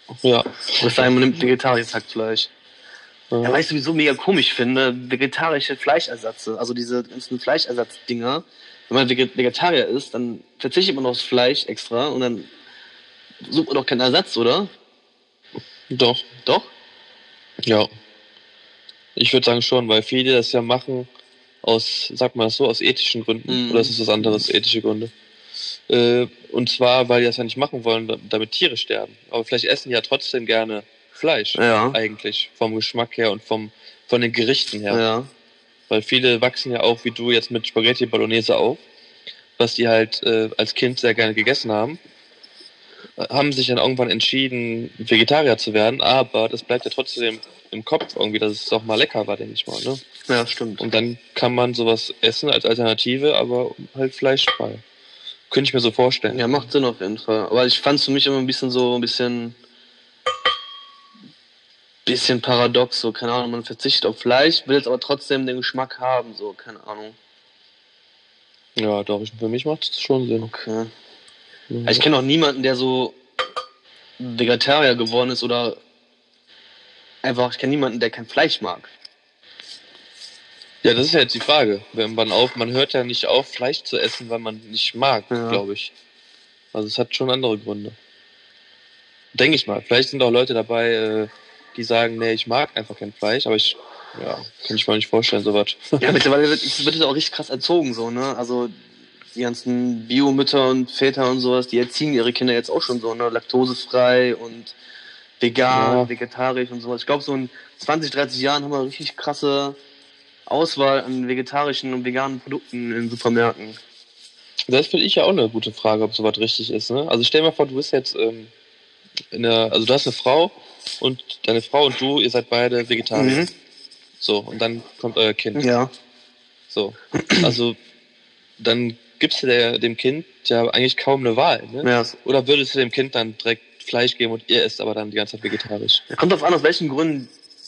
Ja. Das heißt, man nimmt vegetarisches Hackfleisch. Ja. Ja, weil ich sowieso mega komisch finde, vegetarische Fleischersatze, also diese ganzen Fleischersatz-Dinger. Wenn man Vegetarier ist, dann verzichtet man aufs Fleisch extra und dann sucht man doch keinen Ersatz, oder? Doch. Doch? Ja. Ich würde sagen schon, weil viele das ja machen aus, sag mal so, aus ethischen Gründen. Oder ist es was anderes, ethische Gründe? Und zwar, weil die das ja nicht machen wollen, damit Tiere sterben. Aber vielleicht essen die ja trotzdem gerne Fleisch, eigentlich, vom Geschmack her und von den Gerichten her. Ja. Weil viele wachsen ja auch, wie du jetzt mit Spaghetti Bolognese auf, was die halt als Kind sehr gerne gegessen haben, haben sich dann irgendwann entschieden, Vegetarier zu werden, aber das bleibt ja trotzdem im Kopf irgendwie, dass es auch mal lecker war, denke ich mal. Ne? Ja, stimmt. Und dann kann man sowas essen als Alternative, aber halt fleischfrei. Könnte ich mir so vorstellen. Ja, macht Sinn auf jeden Fall. Aber ich fand es für mich immer ein bisschen paradox, so, keine Ahnung, man verzichtet auf Fleisch, will jetzt aber trotzdem den Geschmack haben, so, keine Ahnung. Ja, doch, für mich macht es schon Sinn. Okay. Ja. Ich kenne auch niemanden, der so Vegetarier geworden ist oder ich kenne niemanden, der kein Fleisch mag. Ja, das ist ja jetzt die Frage. Man hört ja nicht auf, Fleisch zu essen, weil man nicht mag, glaube ich. Also es hat schon andere Gründe. Denke ich mal. Vielleicht sind auch Leute dabei, die sagen, nee, ich mag einfach kein Fleisch, aber kann ich mir nicht vorstellen, sowas. Ja, mittlerweile wird es auch richtig krass erzogen, so, ne? Also die ganzen Biomütter und Väter und sowas, die erziehen ihre Kinder jetzt auch schon so, ne? Laktosefrei und vegan, vegetarisch und sowas. Ich glaube, so in 20, 30 Jahren haben wir eine richtig krasse Auswahl an vegetarischen und veganen Produkten in Supermärkten. Das finde ich ja auch eine gute Frage, ob sowas richtig ist, ne? Also stell dir mal vor, du bist jetzt also du hast eine Frau und deine Frau und du, ihr seid beide Vegetarier. So, und dann kommt euer Kind. Ja. So, also dann gibst du dem Kind ja eigentlich kaum eine Wahl, ne? Ja. Oder würdest du dem Kind dann direkt Fleisch geben und ihr esst aber dann die ganze Zeit vegetarisch? Kommt drauf an, aus welchen Gründen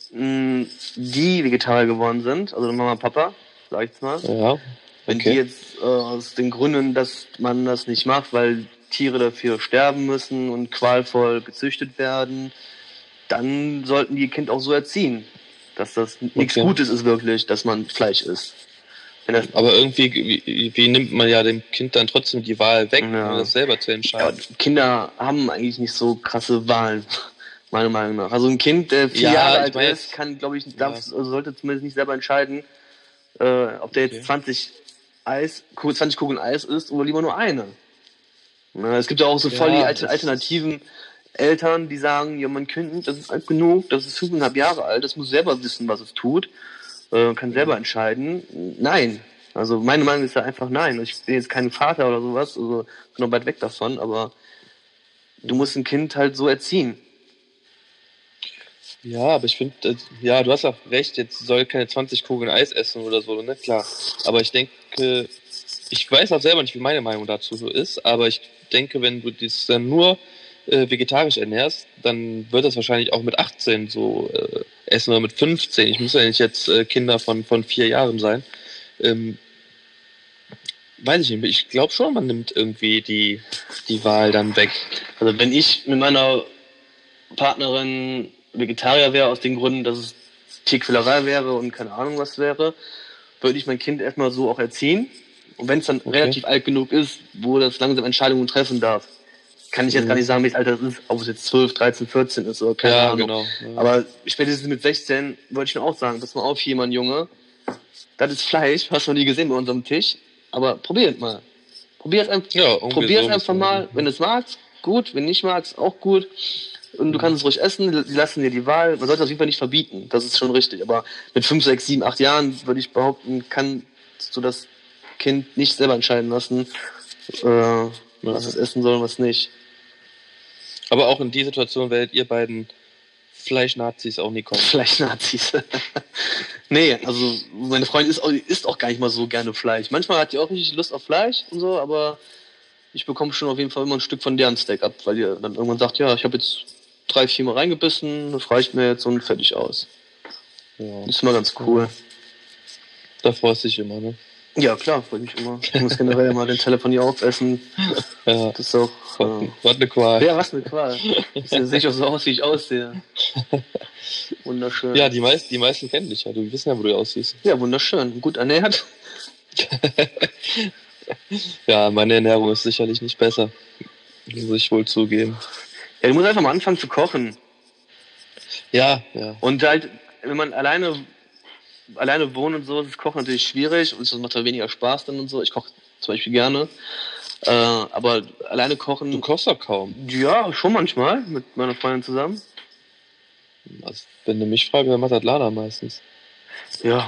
die Vegetarier geworden sind, also Mama und Papa, sag ich jetzt mal. Ja. Wenn die jetzt aus den Gründen, dass man das nicht macht, weil Tiere dafür sterben müssen und qualvoll gezüchtet werden, dann sollten die Kind auch so erziehen, dass das nichts Gutes ist wirklich, dass man Fleisch isst. Aber irgendwie, wie nimmt man ja dem Kind dann trotzdem die Wahl weg, das selber zu entscheiden? Ja, Kinder haben eigentlich nicht so krasse Wahlen, meiner Meinung nach. Also ein Kind, der 4 Jahre alt ist, kann, glaube ich, sollte zumindest nicht selber entscheiden, ob der jetzt 20 Kugeln Eis isst oder lieber nur eine. Na, es gibt ja auch so voll die alternativen Eltern, die sagen, ja, mein Kind, das ist alt genug, das ist 5,5 Jahre alt, das muss selber wissen, was es tut, kann selber entscheiden. Nein. Also meine Meinung ist ja einfach nein. Ich bin jetzt kein Vater oder sowas, also bin noch weit weg davon, aber du musst ein Kind halt so erziehen. Ja, aber ich finde, du hast auch recht, jetzt soll keine 20 Kugeln Eis essen oder so, ne, klar. Aber ich denke, ich weiß auch selber nicht, wie meine Meinung dazu so ist, aber ich denke, wenn du das dann nur vegetarisch ernährst, dann wird das wahrscheinlich auch mit 18 so essen oder mit 15. Ich muss ja nicht jetzt Kinder von 4 Jahren sein. Weiß ich nicht, ich glaube schon, man nimmt irgendwie die Wahl dann weg. Also wenn ich mit meiner Partnerin Vegetarier wäre, aus den Gründen, dass es Tierquälerei wäre und keine Ahnung was wäre, würde ich mein Kind erstmal so auch erziehen. Und wenn es dann relativ alt genug ist, wo das langsam Entscheidungen treffen darf, kann ich jetzt gar nicht sagen, welches Alter das ist, ob es jetzt 12, 13, 14 ist oder keine Ahnung. Genau. Ja. Aber spätestens mit 16 wollte ich mir auch sagen, pass mal auf hier, mein Junge, das ist Fleisch, hast du noch nie gesehen bei unserem Tisch, aber probier es mal. Probier es einfach mal, wenn du es magst, gut, wenn nicht magst, auch gut. Und du kannst es ruhig essen, die lassen dir die Wahl. Man sollte es auf jeden Fall nicht verbieten, das ist schon richtig. Aber mit 5, 6, 7, 8 Jahren würde ich behaupten, kannst du das Kind nicht selber entscheiden lassen, was es essen soll und was nicht. Aber auch in die Situation werdet ihr beiden Fleischnazis auch nie kommen. Fleischnazis. Nee, also meine Freundin isst auch gar nicht mal so gerne Fleisch. Manchmal hat die auch richtig Lust auf Fleisch und so, aber ich bekomme schon auf jeden Fall immer ein Stück von deren Steak ab, weil die dann irgendwann sagt, ja, ich habe jetzt 3, 4 Mal reingebissen, das reicht mir jetzt und fertig aus. Ja. Das ist immer ganz cool. Da freust du dich immer, ne? Ja, klar, freue mich immer. Ich muss generell mal den Teller von ihr aufessen. Ja, Das ist auch. was eine Qual. Ja, was eine Qual. Sehe ich auch so aus, wie ich aussehe. Wunderschön. Ja, die meisten kennen dich ja. Du wissen ja, wo du aussiehst. Ja, wunderschön. Gut ernährt. Ja, meine Ernährung ist sicherlich nicht besser. Muss ich wohl zugeben. Ja, du musst einfach mal anfangen zu kochen. Ja, ja. Und halt, wenn man alleine wohnt und so, ist das Kochen natürlich schwierig und es macht halt weniger Spaß dann und so. Ich koche zum Beispiel gerne. Aber alleine kochen. Du kochst doch kaum. Ja, schon manchmal mit meiner Freundin zusammen. Also, wenn du mich fragst, dann macht das Lana meistens. Ja.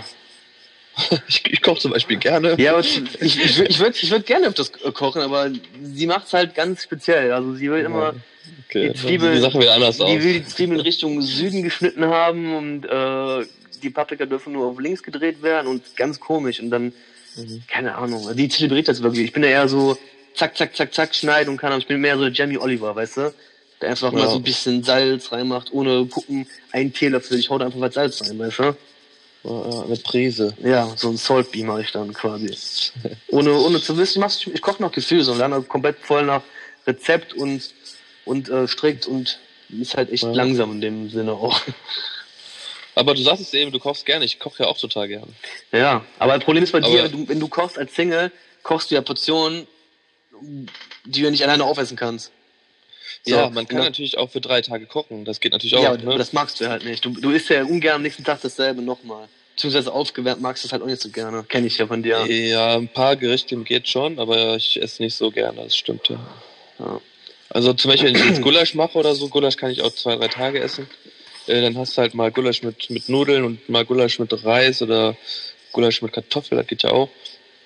Ich koche zum Beispiel gerne. Ja, aber ich würd gerne öfters kochen, aber sie macht es halt ganz speziell. Also sie will immer Okay, die Zwiebel, die Sachen wieder anders aus. die will die Zwiebeln Richtung Süden geschnitten haben und die Paprika dürfen nur auf links gedreht werden und ganz komisch und dann, keine Ahnung, die zelebriert das wirklich. Ich bin ja eher so zack, zack, zack, zack, schneiden und kann, aber ich bin mehr so Jamie Oliver, weißt du? Der einfach mal so ein bisschen Salz reinmacht, ohne gucken, einen Teelöffel, ich hau da einfach was Salz rein, weißt du? Ja, eine Prise. Ja, so ein Salt Bee mache ich dann quasi. ohne zu wissen, ich koche nach Gefühl, so dann komplett voll nach Rezept und strikt und ist halt echt langsam in dem Sinne auch. Aber du sagst es eben, du kochst gerne. Ich koche ja auch total gerne. Ja, aber das Problem ist bei dir, wenn du kochst als Single, kochst du ja Portionen, die du nicht alleine aufessen kannst. So, ja, man kann natürlich auch für 3 Tage kochen. Das geht natürlich auch. Ja, aber das magst du halt nicht. Du isst ja ungern am nächsten Tag dasselbe nochmal. Beziehungsweise aufgewärmt magst du es halt auch nicht so gerne. Kenn ich ja von dir. Ja, ein paar Gerichte geht schon, aber ich esse nicht so gerne. Das stimmt ja. Also zum Beispiel, wenn ich jetzt Gulasch mache oder so, Gulasch kann ich auch 2, 3 Tage essen. Dann hast du halt mal Gulasch mit Nudeln und mal Gulasch mit Reis oder Gulasch mit Kartoffeln, das geht ja auch.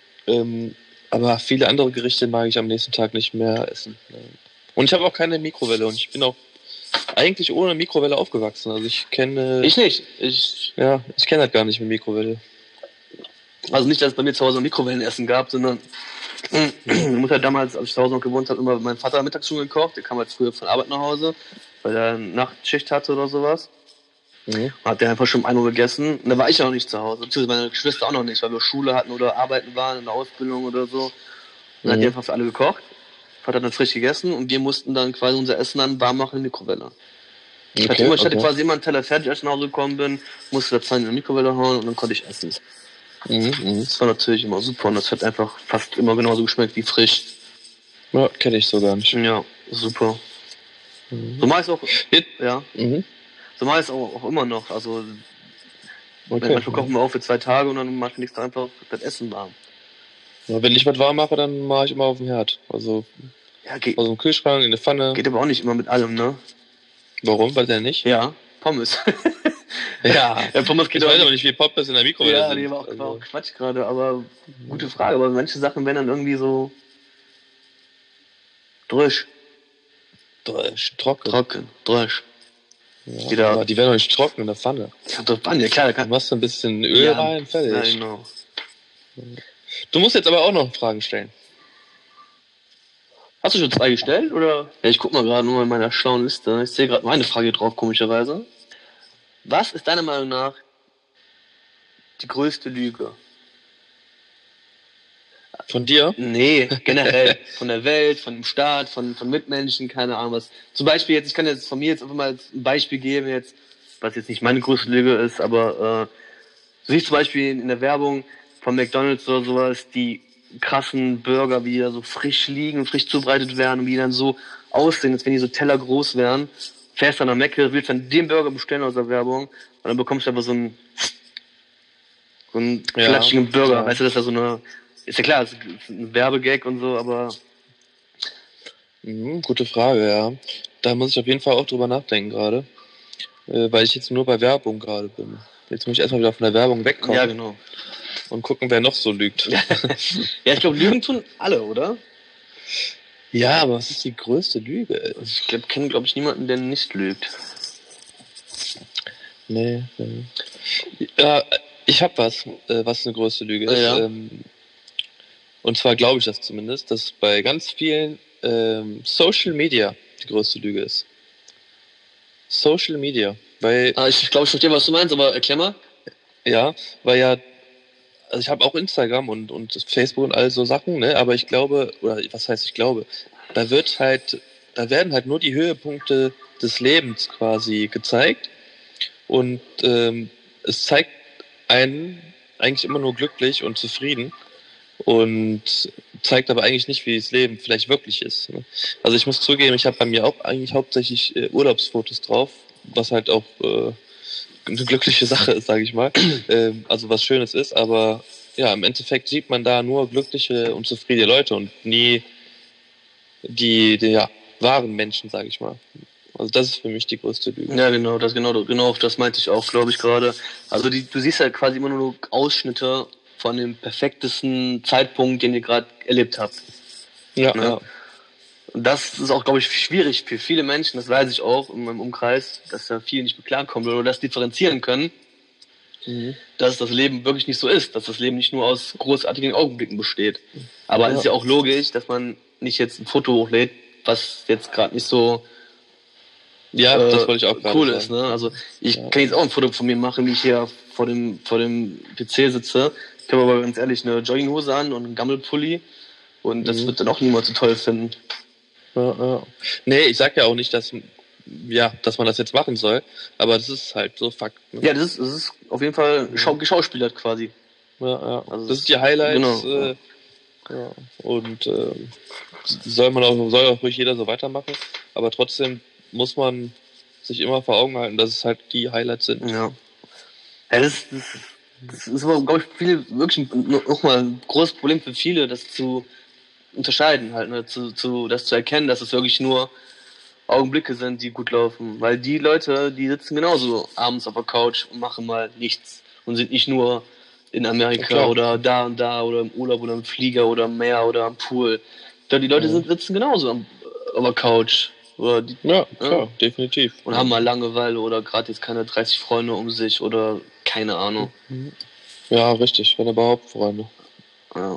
Aber viele andere Gerichte mag ich am nächsten Tag nicht mehr essen. Und ich habe auch keine Mikrowelle und ich bin auch eigentlich ohne Mikrowelle aufgewachsen. Also ich kenne... Ich nicht. Ich kenne das gar nicht mit Mikrowelle. Also nicht, dass es bei mir zu Hause Mikrowellenessen gab, sondern meine Mutter hat damals, als ich zu Hause noch gewohnt habe, immer mein Vater mittags schon gekocht. Der kam halt früher von Arbeit nach Hause, weil er eine Nachtschicht hatte oder sowas. Hat der einfach schon um 1 Uhr gegessen. Und da war ich ja noch nicht zu Hause, beziehungsweise meine Geschwister auch noch nicht, weil wir Schule hatten oder arbeiten waren, in der Ausbildung oder so. Und dann hat die einfach für alle gekocht. Vater hat dann frisch gegessen und wir mussten dann quasi unser Essen dann warm machen in der Mikrowelle. Ich hatte quasi immer einen Teller fertig, als ich nach Hause gekommen bin, musste das dann in die Mikrowelle hauen und dann konnte ich essen. Das war natürlich immer super und das hat einfach fast immer genauso geschmeckt wie frisch. Ja, kenne ich so gar nicht. Ja, super. So mache ich es auch. Ja. So mache ich es auch immer noch. Also manchmal kochen wir auch für 2 Tage und dann mache ich nächstes einfach das Essen warm. Ja, wenn ich was warm mache, dann mache ich immer auf dem Herd. Also aus dem Kühlschrank, in der Pfanne. Geht aber auch nicht immer mit allem, ne? Warum? Weil der nicht? Ja, Pommes. Ja, Pommes geht ich weiß aber nicht, wie Pommes in der Mikrowelle sind. Ja, die war auch Quatsch gerade, aber gute Frage. Aber manche Sachen werden dann irgendwie so trocken. Ja, aber die werden doch nicht trocken in der Pfanne. Ja, doch Pfanne, klar. Du machst ein bisschen Öl rein, fertig. Ja, genau. Du musst jetzt aber auch noch Fragen stellen. Hast du schon 2 gestellt, oder? Ja, ich guck mal gerade nur in meiner schlauen Liste. Ich sehe gerade meine Frage drauf, komischerweise. Was ist deiner Meinung nach die größte Lüge? Von dir? Nee, generell. Von der Welt, von dem Staat, von Mitmenschen, keine Ahnung was. Zum Beispiel jetzt, ich kann jetzt von mir jetzt einfach mal ein Beispiel geben, jetzt, was jetzt nicht meine größte Lüge ist, aber so wie zum Beispiel in der Werbung von McDonald's oder sowas, die krassen Burger, wie die da so frisch liegen, frisch zubereitet werden und wie die dann so aussehen, als wenn die so Teller groß wären. Fährst dann nach Mecke, willst dann den Burger bestellen aus der Werbung und dann bekommst du einfach so einen klatschigen Burger. Ja. Weißt du, das ist ja so eine... Ist ja klar, es ist ein Werbegag und so, aber... Gute Frage, ja. Da muss ich auf jeden Fall auch drüber nachdenken gerade. Weil ich jetzt nur bei Werbung gerade bin. Jetzt muss ich erstmal wieder von der Werbung wegkommen. Ja, genau. Und gucken, wer noch so lügt. Ja, ich glaube, Lügen tun alle, oder? Ja, aber was ist die größte Lüge? Ich kenne, glaube ich, niemanden, der nicht lügt. Nee. Ja, ich habe was eine größte Lüge ist. Ja. Und zwar glaube ich das zumindest, dass bei ganz vielen Social Media die größte Lüge ist. Social Media. Weil, ich glaube, ich verstehe, was du meinst, aber erklär mal. Ja, weil ja also ich habe auch Instagram und Facebook und all so Sachen, ne? Aber ich glaube, oder was heißt ich glaube, da werden halt nur die Höhepunkte des Lebens quasi gezeigt und es zeigt einen eigentlich immer nur glücklich und zufrieden und zeigt aber eigentlich nicht, wie das Leben vielleicht wirklich ist. Ne? Also ich muss zugeben, ich habe bei mir auch eigentlich hauptsächlich Urlaubsfotos drauf, was halt auch eine glückliche Sache ist, sage ich mal. Also was Schönes ist, aber ja, im Endeffekt sieht man da nur glückliche und zufriedene Leute und nie die ja, wahren Menschen, sage ich mal. Also das ist für mich die größte Lüge. Ja, genau, das meinte ich auch, glaube ich, gerade. Also du siehst ja quasi immer nur Ausschnitte von dem perfektesten Zeitpunkt, den ihr gerade erlebt habt. Ja, ne? ja. Und das ist auch, glaube ich, schwierig für viele Menschen, das weiß ich auch in meinem Umkreis, dass da viele nicht mit klarkommen oder das differenzieren können, dass das Leben wirklich nicht so ist, dass das Leben nicht nur aus großartigen Augenblicken besteht. Aber es ist ja auch logisch, dass man nicht jetzt ein Foto hochlädt, was jetzt gerade nicht so das wollte ich auch gerade cool sagen. ist. Ne? Also ich kann jetzt auch ein Foto von mir machen, wie ich hier vor dem PC sitze. Ich habe aber ganz ehrlich eine Jogginghose an und einen Gammelpulli und das wird dann auch niemand so toll finden. Ja. Nee, ich sag ja auch nicht, dass man das jetzt machen soll, aber das ist halt so Fakt. Ne? Ja, das ist auf jeden Fall geschauspielert quasi. Ja. Also das sind die Highlights. Genau. Und soll auch ruhig jeder so weitermachen, aber trotzdem muss man sich immer vor Augen halten, dass es halt die Highlights sind. Ja, das ist aber, glaube ich, wirklich nochmal ein großes Problem für viele, das zu unterscheiden, halt, ne? Das zu erkennen, dass es wirklich nur Augenblicke sind, die gut laufen. Weil die Leute, die sitzen genauso abends auf der Couch und machen mal nichts und sind nicht nur in Amerika oder da und da oder im Urlaub oder im Flieger oder am Meer oder am Pool. Die Leute sitzen genauso auf der Couch. Oder klar, definitiv. Und haben mal Langeweile oder gerade jetzt keine 30 Freunde um sich oder keine Ahnung. Ja, richtig, wenn überhaupt Freunde. Ja.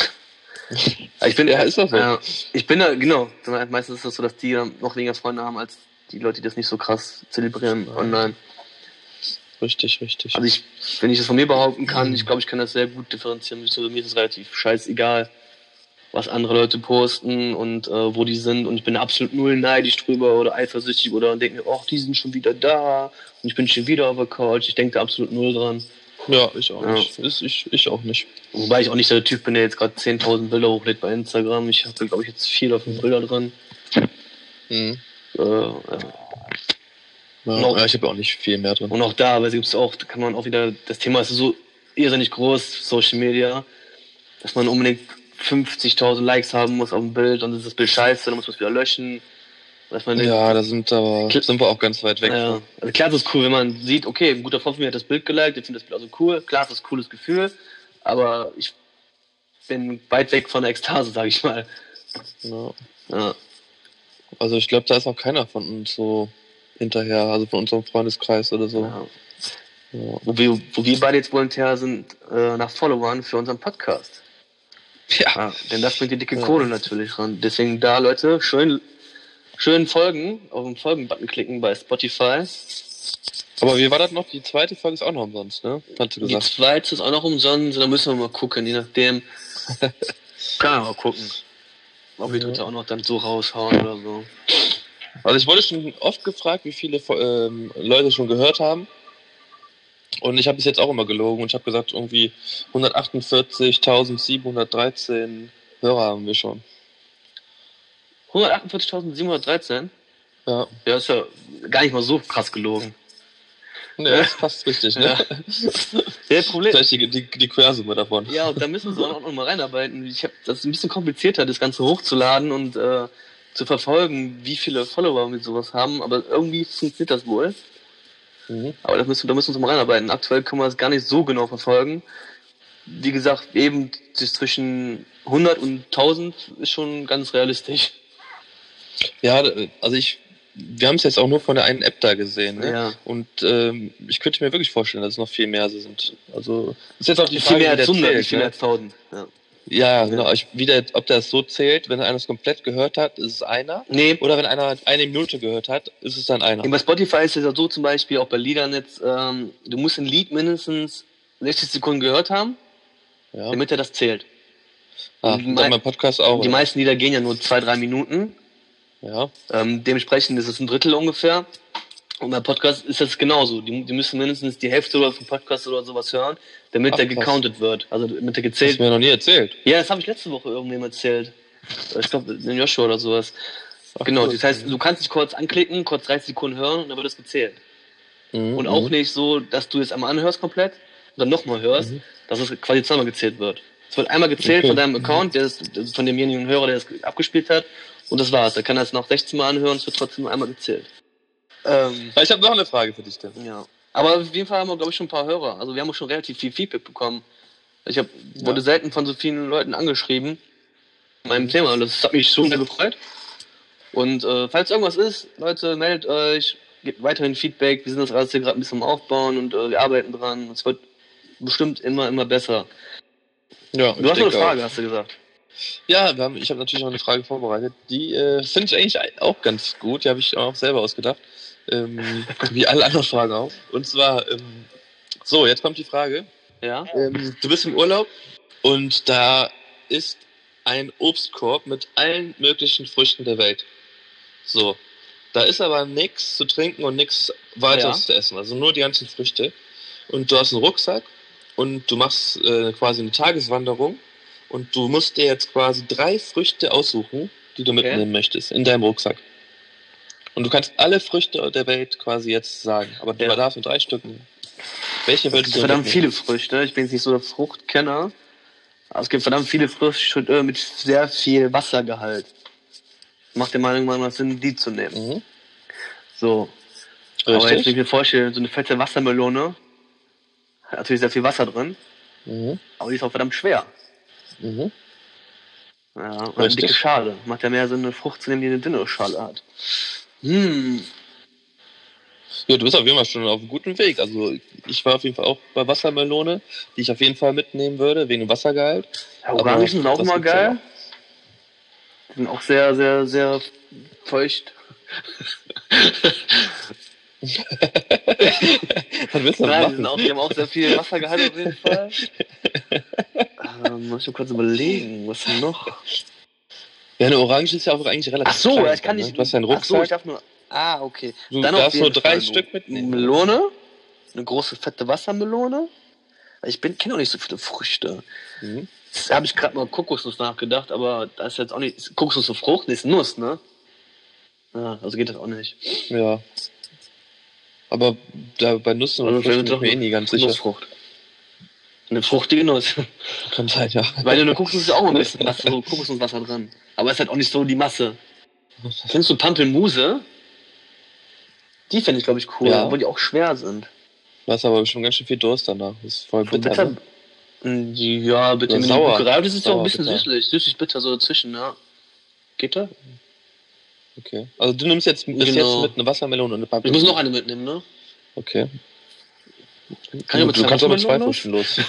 Ich bin, ist das so. Ich bin da, genau. Meistens ist das so, dass die noch weniger Freunde haben als die Leute, die das nicht so krass zelebrieren online. Richtig. Also wenn ich das von mir behaupten kann, ich glaube, ich kann das sehr gut differenzieren. Mir ist es relativ scheißegal, was andere Leute posten und wo die sind. Und ich bin absolut null neidisch drüber oder eifersüchtig oder denke mir, die sind schon wieder da und ich bin schon wieder auf der Couch. Ich denke da absolut null dran. Ja, ich auch nicht. Ich auch nicht. Wobei ich auch nicht der Typ bin, der jetzt gerade 10.000 Bilder hochlädt bei Instagram. Ich habe, glaube ich, jetzt 4 oder 5 Bilder drin. Ich habe auch nicht viel mehr drin. Und auch da kann man auch wieder, das Thema ist so irrsinnig groß, Social Media, dass man unbedingt 50.000 Likes haben muss auf dem Bild und dann ist das Bild scheiße, dann muss man es wieder löschen. Dass man da sind wir auch ganz weit weg. Ja. Also klar, das ist cool, wenn man sieht, okay, ein guter Freund von mir hat das Bild geliked, ich finde das Bild also cool. Klar, das ist ein cooles Gefühl, aber ich bin weit weg von der Ekstase, sag ich mal. Ja. Also ich glaube, da ist auch keiner von uns so hinterher, also von unserem Freundeskreis oder so. Ja. Wo wir beide jetzt wohl hinterher sind, nach Followern für unseren Podcast. Ja. Denn das bringt die dicke Kohle natürlich ran. Deswegen da, Leute, schön folgen, auf den Folgen-Button klicken bei Spotify. Aber wie war das noch? Die zweite Folge ist auch noch umsonst, ne? Hast du gesagt. Die zweite ist auch noch umsonst, da müssen wir mal gucken, je nachdem. Kann man mal gucken. Ob wir dritte auch noch dann so raushauen oder so. Also ich wurde schon oft gefragt, wie viele Leute schon gehört haben. Und ich habe bis jetzt auch immer gelogen und ich habe gesagt, irgendwie 148.713 Hörer haben wir schon. 148.713? Ja. Ja, ist ja gar nicht mal so krass gelogen. Ne, das passt richtig, ne? Ja, Problem. Vielleicht die Quersumme davon. Ja, und da müssen wir auch noch mal reinarbeiten. Das ist ein bisschen komplizierter, das Ganze hochzuladen und zu verfolgen, wie viele Follower wir sowas haben, aber irgendwie funktioniert das wohl. Aber da müssen wir uns mal reinarbeiten. Aktuell können wir das gar nicht so genau verfolgen. Wie gesagt, eben zwischen 100 und 1000 ist schon ganz realistisch. Ja, also wir haben es jetzt auch nur von der einen App da gesehen, ne? Ja. Und ich könnte mir wirklich vorstellen, dass es noch viel mehr sind. Also ist jetzt auch die Frage, viel mehr als 100, zählt, viel mehr als 1000. Ja, genau. Ob der es so zählt, wenn einer es komplett gehört hat, ist es einer. Nee. Oder wenn einer eine Minute gehört hat, ist es dann einer. Bei Spotify ist es ja so zum Beispiel, auch bei Liedern jetzt, du musst ein Lied mindestens 60 Sekunden gehört haben. Ja. damit er das zählt. Und dann mein Podcast auch. Die meisten Lieder gehen ja nur 2-3 Minuten. Ja. Dementsprechend ist es ein Drittel ungefähr. Und beim Podcast ist das genauso. Die müssen mindestens die Hälfte oder vom Podcast oder sowas hören, damit der gecountet wird. Also damit der gezählt wird. Das hast du mir noch nie erzählt. Ja, das habe ich letzte Woche irgendwem erzählt. Ich glaube, den Joshua oder sowas. Genau, das heißt, du kannst dich kurz anklicken, kurz 30 Sekunden hören und dann wird das gezählt. Und auch nicht so, dass du es einmal anhörst komplett und dann nochmal hörst, dass es quasi zweimal gezählt wird. Es wird einmal gezählt von deinem Account, von demjenigen Hörer, der es abgespielt hat, und das war's. Er kann das noch 16 Mal anhören, es wird trotzdem nur einmal gezählt. Ich habe noch eine Frage für dich, denn. Ja. Aber auf jeden Fall haben wir, glaube ich, schon ein paar Hörer. Also wir haben auch schon relativ viel Feedback bekommen. Wurde selten von so vielen Leuten angeschrieben in meinem Thema. Das hat mich schon sehr gefreut. Und falls irgendwas ist, Leute, meldet euch, gebt weiterhin Feedback. Wir sind das alles hier gerade ein bisschen am Aufbauen und wir arbeiten dran. Es wird bestimmt immer besser. Ja, du hast noch eine Frage, hast du gesagt. Ja, ich habe natürlich noch eine Frage vorbereitet. Die finde ich eigentlich auch ganz gut. Die habe ich auch selber ausgedacht. Wie alle anderen Fragen auch. Und zwar, so, jetzt kommt die Frage. Ja? Du bist im Urlaub und da ist ein Obstkorb mit allen möglichen Früchten der Welt. So, da ist aber nichts zu trinken und nichts weiteres zu essen. Also nur die ganzen Früchte. Und du hast einen Rucksack und du machst quasi eine Tageswanderung und du musst dir jetzt quasi 3 Früchte aussuchen, die du mitnehmen möchtest in deinem Rucksack. Und du kannst alle Früchte der Welt quasi jetzt sagen, aber du darfst nur 3 Stück nehmen. Welche würdest du verdammt mitnehmen? viele Früchte. Ich bin jetzt nicht so der Fruchtkenner. Aber es gibt verdammt viele Früchte mit sehr viel Wassergehalt. Macht der Meinung, mal Sinn, die zu nehmen. So. Richtig. Aber jetzt, wenn ich mir vorstelle, so eine fette Wassermelone, hat natürlich sehr viel Wasser drin, aber die ist auch verdammt schwer. Ja, und eine dicke Schale. Macht ja mehr Sinn, eine Frucht zu nehmen, die eine dünne Schale hat. Ja, du bist auf jeden Fall schon auf einem guten Weg. Also ich war auf jeden Fall auch bei Wassermelone, die ich auf jeden Fall mitnehmen würde, wegen dem Wassergehalt. Ja, Orangen sind auch immer geil. Die sind auch sehr, sehr, sehr feucht. Was willst du Nein, die haben auch sehr viel Wassergehalt auf jeden Fall. Muss ich mal kurz überlegen, was denn noch? Ja, eine Orange ist ja auch eigentlich relativ klein. Ich kann nicht... Du hast einen Rucksack. ich darf nur... okay. Du Dann darfst nur 3 Stück mitnehmen. Melone, eine große, fette Wassermelone. Ich kenne auch nicht so viele Früchte. Da habe ich gerade mal Kokosnuss nachgedacht, aber da ist jetzt auch nicht... Kokosnuss eine Frucht? Nee, ist Nuss, ne? Ja, also geht das auch nicht. Ja. Aber bei Nüssen oder Früchten bin ich mir nie ganz sicher. Nussfrucht. Eine fruchtige Nuss. Kann sein, ja. Weil eine Kokosnuss ist ja auch ein bisschen Wasser, so Kokosnusswasser drin. Aber es ist halt auch nicht so die Masse. Kennst du Pampelmuse? Die fände ich, glaube ich, cool, obwohl die auch schwer sind. Du hast aber schon ganz schön viel Durst danach. Das ist voll bitter. Ne? Ja, bitte mit sauer. Das ist ja auch ein bisschen süßlich. Süßlich-bitter so dazwischen, ja. Geht das? Okay. Also du nimmst jetzt bis jetzt mit eine Wassermelone und eine Pampelmuse. Ich muss noch eine mitnehmen, ne? Okay. Du kannst aber 2 Früchten los.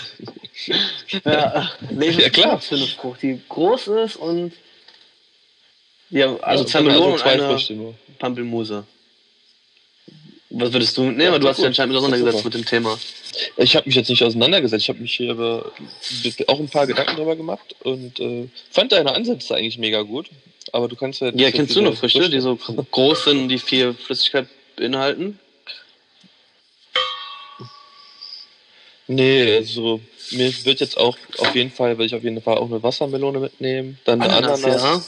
Ja, klar. Für eine Frucht, die groß ist und... Ja, also 2 Melonen und 2 Früchte nur. Pampelmuse. Was würdest du mitnehmen? Ja, du hast dich anscheinend auseinandergesetzt mit dem Thema. Ich habe mich jetzt nicht auseinandergesetzt. Ich habe mich hier auch ein paar Gedanken drüber gemacht und fand deine Ansätze eigentlich mega gut. Aber du kannst ja... Ja, kennst du noch Früchte, die so groß sind und die viel Flüssigkeit beinhalten? Nee, also mir wird jetzt auch will ich auf jeden Fall auch eine Wassermelone mitnehmen, dann eine Ananas. Ja.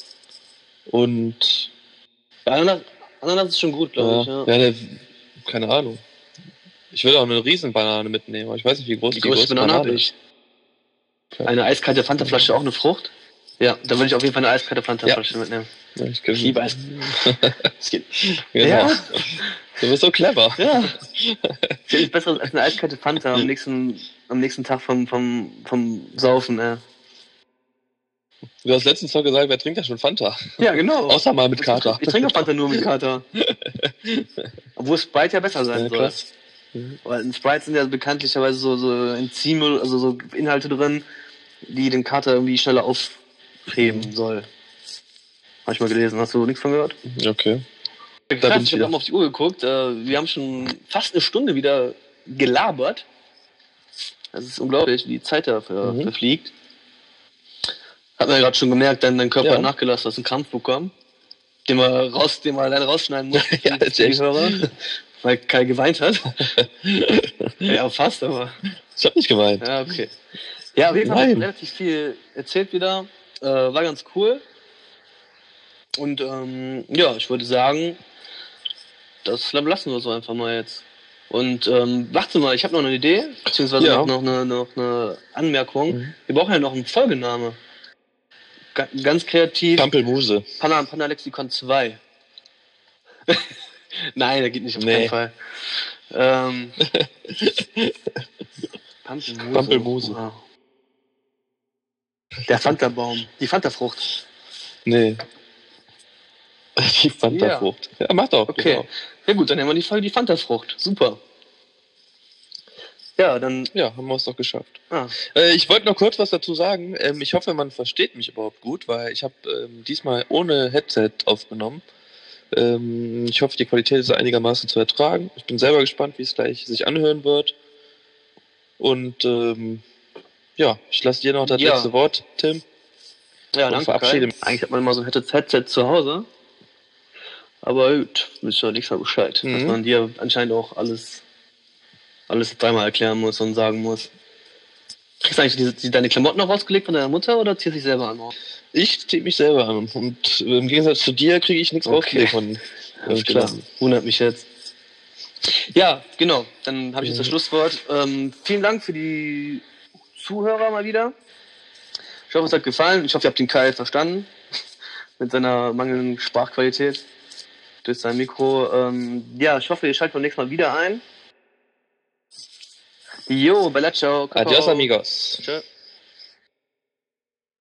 Und Ananas ist schon gut, glaube ich. Ja, keine Ahnung. Ich will auch eine Riesenbanane mitnehmen, aber ich weiß nicht, wie groß die größte Banane habe ich. Okay. Eine eiskalte Fanta-Flasche, auch eine Frucht? Ja, da würde ich auf jeden Fall eine eiskalte Fanta-Flasche mitnehmen. Ja, ich liebe Eis. Genau. Ja. Du bist so clever. Ja. Das ist besser als eine eiskalte Fanta am nächsten Tag vom Saufen, Du hast letztens noch gesagt, wer trinkt ja schon Fanta? Ja, genau. Außer mal mit Kater. Ich trinke Fanta nur mit Kater. Obwohl Sprite ja besser sein soll. Krass. Weil in Sprite sind ja bekanntlicherweise so Enzyme, also so Inhalte drin, die den Kater irgendwie schneller aufheben soll. Habe ich mal gelesen. Hast du nichts von gehört? Okay. Krass, ich habe mal auf die Uhr geguckt. Wir haben schon fast eine Stunde wieder gelabert. Das ist unglaublich, wie die Zeit da verfliegt. Hat man ja gerade schon gemerkt, dein Körper hat nachgelassen, hast einen Krampf bekommen, den wir alleine rausschneiden mussten Ja, für die Hörer, weil Kai geweint hat. Ja, fast, aber. Ich hab nicht gemeint. Ja, okay. Ja, auf jeden Fall haben wir relativ viel erzählt wieder. War ganz cool. Und ja, ich würde sagen, das lassen wir so einfach mal jetzt. Und warte mal, ich habe noch eine Idee, beziehungsweise noch eine Anmerkung. Wir brauchen ja noch einen Folgename. Ganz kreativ. Pampelmuse. Panda Lexikon 2. Nein, der geht nicht auf keinen Fall. Pampelmuse. Wow. Der Fanta-Baum. Die Fanta-Frucht. Nee. Die Fanta-Frucht. Ja, mach doch. Okay. Genau. Ja gut, dann nehmen wir die Folge die Fanta-Frucht. Super. Ja, dann... Ja, haben wir es doch geschafft. Ich wollte noch kurz was dazu sagen. Ich hoffe, man versteht mich überhaupt gut, weil ich habe diesmal ohne Headset aufgenommen. Ich hoffe, die Qualität ist einigermaßen zu ertragen. Ich bin selber gespannt, wie es gleich sich anhören wird. Und ja, ich lasse dir noch das letzte Wort, Tim. Ja, danke. Eigentlich hat man immer so ein Headset zu Hause. Aber gut, wisst ihr nächstes Mal Bescheid. Dass man dir anscheinend auch alles dreimal erklären muss und sagen muss. Kriegst du eigentlich deine Klamotten noch rausgelegt von deiner Mutter oder ziehst du dich selber an? Ich ziehe mich selber an. Und im Gegensatz zu dir kriege ich nichts rausgelegt von klar. Wundert mich jetzt. Ja, genau. Dann habe ich jetzt das Schlusswort. Vielen Dank für die Zuhörer mal wieder. Ich hoffe, es hat gefallen. Ich hoffe, ihr habt den Kai verstanden. Mit seiner mangelnden Sprachqualität. Durch sein Mikro. Ja, ich hoffe, ihr schaltet beim nächsten Mal wieder ein. Jo, bella ciao. Adios, amigos. Tschö.